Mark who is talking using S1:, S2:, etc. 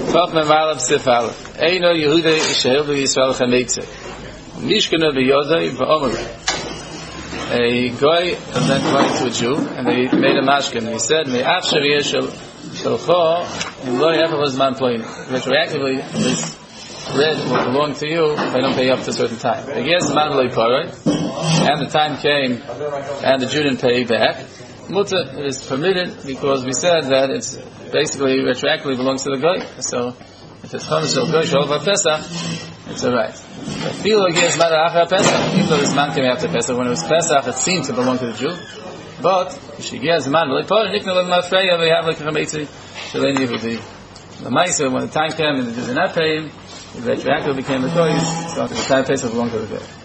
S1: Tov Memalav Sif Aleph. Eino Yehuda Yisrael Yisrael Chametze. Mishkana B'Yodai V'Omer. A guy then went to a Jew, and they made a mashkin. He said, "Me'afsher yeshel shalcho, and lo yefel man ployin." Retroactively, this bread will belong to you if I don't pay up to a certain time. But yes, man lo yiparoi, and the time came, and the Jew didn't pay back. Mutter is permitted because we said that it's basically retroactively belongs to the guy. So if it's chametz shel goy shel Pesach, it's alright. But feel like it's matter after Pesach, even though this man came after Pesach, when it was Pesach, it seemed to belong to the Jew. But if she gives the man like Paul, Nick no mafreya, we have like a chametzi shalei Yehudi. The Ma'aser, when the time came and the Jews did not pay him, the retroactively became the goy. So the time Pesach belonged to the goy.